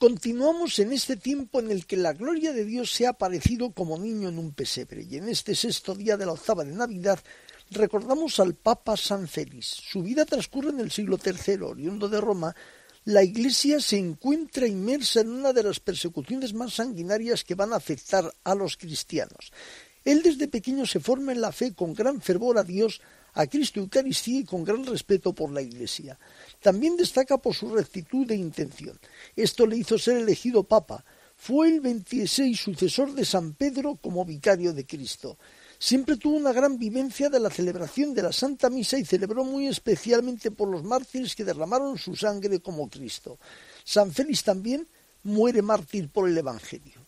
Continuamos en este tiempo en el que la gloria de Dios se ha aparecido como niño en un pesebre, y en este sexto día de la octava de Navidad recordamos al Papa San Félix. Su vida transcurre en el siglo III, oriundo de Roma. La Iglesia se encuentra inmersa en una de las persecuciones más sanguinarias que van a afectar a los cristianos. Él desde pequeño se forma en la fe con gran fervor a Dios, a Cristo y Eucaristía y con gran respeto por la Iglesia. También destaca por su rectitud de intención. Esto le hizo ser elegido Papa. Fue el 26 sucesor de San Pedro como vicario de Cristo. Siempre tuvo una gran vivencia de la celebración de la Santa Misa y celebró muy especialmente por los mártires que derramaron su sangre como Cristo. San Félix también muere mártir por el Evangelio.